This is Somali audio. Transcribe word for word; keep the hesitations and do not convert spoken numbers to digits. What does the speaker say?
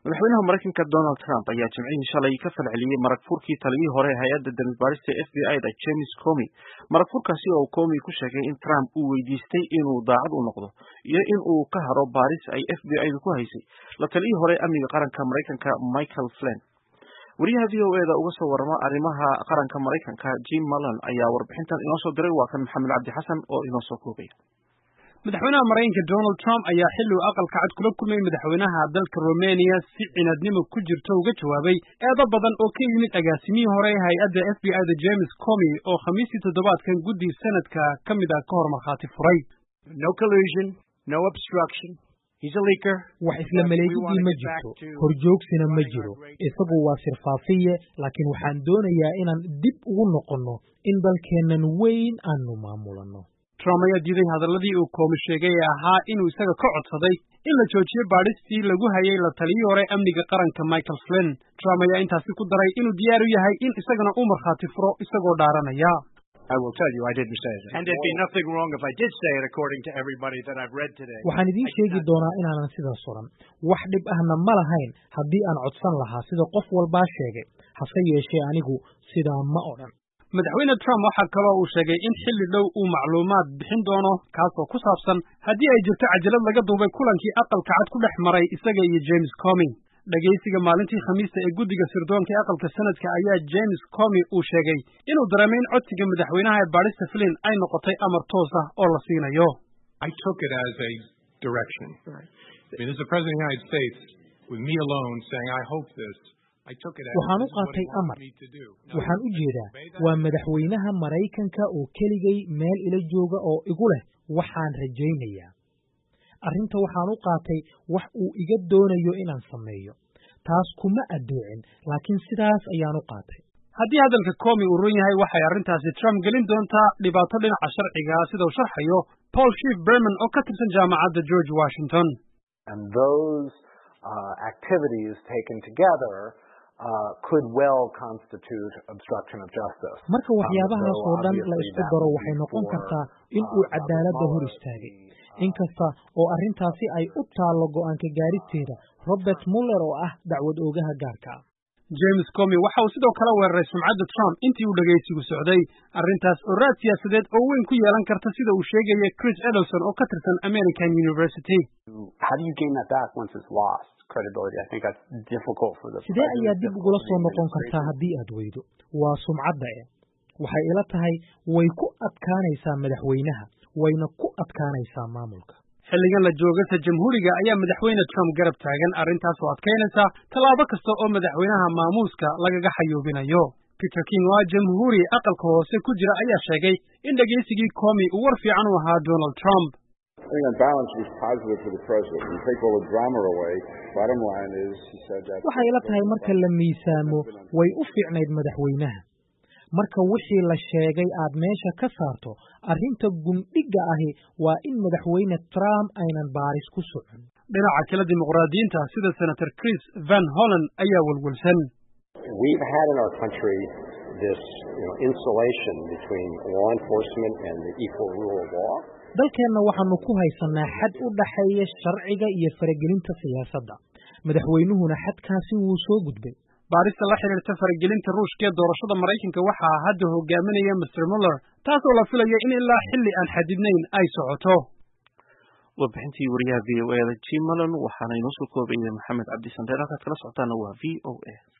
madaxweynaha Mareykanka Donald Trump ayaa jimcihii shalay ka falceliyay marag furkii taliyihii hore ee hay'adda dambibaarista F B I da James Comey. Marag furkaasi oo Comey ku sheegay in Trump uu weydiistay inuu daacad u noqdo iyo in uu ka haro baaris ay F B I du ku haysay la taliyihii hore amniga qaranka Mareykanka Michael Flynn. wariyaha V O A da uga soo warama arrimaha qaranka Mareykanka Jim Malone ayaa warbixintan inoo soo diray. waa kan Maxamed Cabdi Xasan oo inoo soo koobay. madaxweynaha Mareykanka Donald Trump ayaa xilli uu aqalka cad kula kulmay madaxweynaha dalka Romania si cinadnimo ku jirto uga jawaabay eedo badan oo ka yimid agaasimihii hore ee hay'adda F B I da James Comey oo khamiistii toddobaadkan guddi sanadka ka mid ah ka hor markhaati furay. No collusion, no obstruction. He's a leaker. wax isla maleegidii ma jirto, horjoogsina ma jiro. isagu waa sirfaafiye, laakiin waxaan doonayaa inaan dib ugu noqonno in dalkeennan weyn aanu maamulano. Trump ayaa diiday hadalladii uu Comey sheegay ee ahaa inuu isaga ka codsaday in la joojiyo baadhistii lagu hayay la taliyihii hore amniga qaranka Michael Flynn. Trump ayaa intaasi ku daray inuu diyaar u yahay in isagana uu markhaati furo isagoo dhaaranaya. I will tell you I didn't say that. And there'd be nothing wrong if I did say it according to everybody that I've read today. waxaan idiin sheegi doonaa inaanan sidaas oran. wax dhib ahna ma lahayn haddii aan codsan lahaa sida qof walbaa sheegay. hase yeeshee anigu sidaa ma odhan. madaxweyne Trump waxaa kaloo uu sheegay in xilli dhow uu macluumaad bixin doono kaasoo ku saabsan haddii ay jirto cajalad laga duubay kulankii aqalka cad ku dhex maray isaga iyo James Comey. dhageysiga maalintii khamiista ee guddiga sirdoonka ee aqalka sanadka ayaa James Comey uu sheegay inuu dareemay in codsiga madaxweynaha ee baadhista Flynn ay noqotay amar toos ah oo la siinayo. I took it as a direction. Right. I mean, as the President of the United States, with me alone saying, I hope this, I took it as waxaan u qaatay amar. waxaan u jeedaa waa madaxweynaha Mareykanka oo keligay meel ila jooga oo igu leh waxaan rajaynayaa. arrinta waxaan u qaatay wax uu iga doonayo inaan sameeyo. taas kuma adeecin, laakiin sidaas ayaan u qaatay. haddii hadalka Comey uu run yahay waxay arrintaasi Trump gelin doontaa dhibaato dhinaca sharciga ah sida uu sharxayo Paul Schiff Berman oo ka tirsan jaamacadda George Washington. And those uh, activities taken together Uh, could well constitute obstruction of justice. marka waxyaabahaas oo dhan la isku daro waxay noqon kartaa in uu cadaaladda hor istaagay. inkasta oo arrintaasi ay u taallo go'aanka gaaristeeda Robert Mueller oo ah dacwad oogaha gaarka ah. James Comey waxa uu sidoo kale weeraray sumcadda Trump intii uu dhageysigu socday. arrintaas oo raad siyaasadeed oo weyn ku yeelan karta sida uu sheegaya Chris Edelson oo ka tirsan American University. How do you gain that back once it's lost credibility? I think that's difficult for the sidee ayaa dib ugula soo noqon kartaa haddii aad weydo? waa sumcadda eh waxay ila tahay way ku adkaanaysaa madaxweynaha wayna ku adkaanaysaa maamulka. xilligan la joogasta jamhuuriga ayaa madaxweyne Trump garab taagan arrintaas oo adkaynaysa tallaabo kasta oo madaxweynaha maamuuska lagaga xayoobinayo. Peter King waa jamhuuri aqalka hoose ku jira ayaa sheegay in dhageysigii Comey uu war fiican u ahaa Donald Trump. I think on balance it was positive for the president. You take all the drama away. Bottom line is he said that. waxay ila tahay marka la miisaamo way u fiicnayd madaxweynaha. marka wixii la sheegay aad meesha ka saarto arrinta gundhiga ahi waa in madaxweyne Trump aynan baaris ku socon. dhinaca kale dimuqraadiyiinta sida Senator Chris Van Hollen ayaa walwalsan. We've had in our country this you know, insulation between law enforcement and the equal rule of law. dalkeenna waxaanu ku haysanaa xad u dhaxeeya sharciga iyo faragelinta siyaasadda. madaxweynuhuna xadkaasi wuu soo gudbay. baarista la xiriirta faragelinta Ruushka ee doorashada Mareykanka waxaa hadda hogaaminaya Mister Mueller taas oo la filayo in ilaa xilli aan xadidnayn ay socoto. warbixintii wariyaha V O A da Jim Malone waxaana inoo soo koobay Maxamed Cabdi Xasan. halkaad kala socotaana waa V O A.